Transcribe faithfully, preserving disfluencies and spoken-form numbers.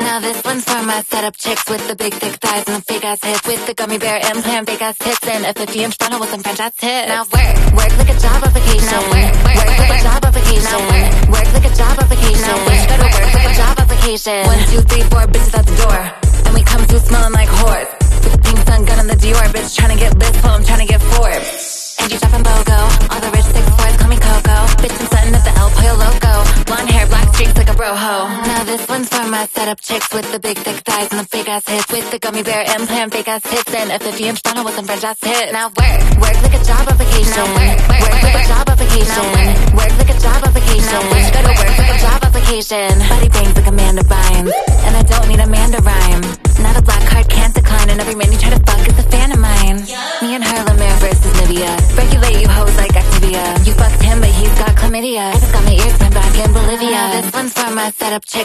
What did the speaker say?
Now this one's for my setup chicks with the big thick thighs and the fake ass hips, with the gummy bear implant, fake ass tits, and a fifty inch funnel with some French ass tits. Now work, work like a job application. Now work, work like a job application. Now work, work like a job application. Now bitch gotta work like a job application. One, two, three, four bitches at the door, and we come through smelling like whores. With a pink sun gun in the Dior, bitch tryna get lit while I'm tryna get Forbes. And you dropping BOGO, all the rich six fours call me Coco. Bitch I'm stunting at the El Pollo Loco, blonde hair, black streaks like a bro-ho. Now this one's for my setup chicks with the big thick thighs and the fake ass hips, with the gummy bear implant, fake ass tits, and a fifty inch funnel with some French ass tits. Now work, work like a job application. Now work, work like a job application. Now work, work like a job application. Now bitch gotta work like a job application. Body bangs like Amanda Bynes, and I don't need a man to rhyme. Not a black card, can't decline, and every man you try to fuck is a fan of mine. Me and her, Lemaire versus Nivea. Regulate you hoes like Activia. You fucked him, but he's got chlamydia. I just got my ears pinned back in Bolivia. Now this one's for my setup chick